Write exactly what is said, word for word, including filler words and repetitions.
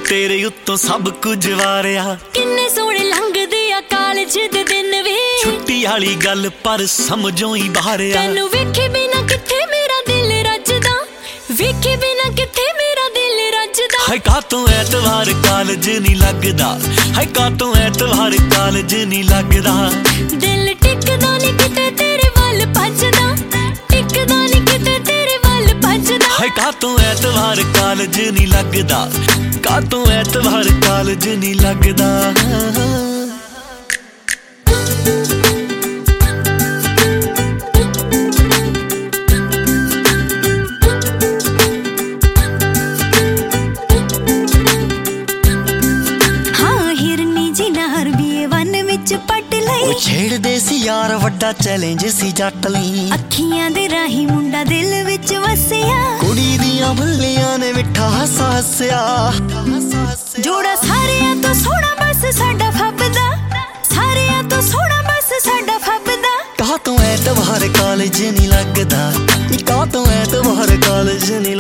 तेरे उत्तों सब कुछ वारिया किन्ने सोहणे लंघदे आ कालज दे दिन वे छुट्टी वाली गल पर समझों ही बाहरिया तैनू वेखे बिना किथे मेरा दिल रजदा वेखे बिना किथे मेरा दिल रजदा हाय कातों ऐतवार कालज नहीं लगदा हाय कातों ऐतवार कालज नहीं लगदा दिल टिकदा नहीं किते तेरे वल भजदा टिकदा नहीं किते तेरे वल भजदा हाय कातों ऐतवार कालज नहीं लगदा कातों ऐतवार कालज नहीं लगदा छेड़दे सी यार वड्डा चैलेंज सी जट लई अखियां दे राही मुंडा दिल विच वसिया कुड़ी दियां भल्लियां ने मिठा हासा हस्या जोड़ा सारियां तो सोहना बस साडा फबदा सारियां तो सोहना बस साडा फबदा कातों ऐतवार कालज नहीं लगदा कातों ऐतवार कालज नहीं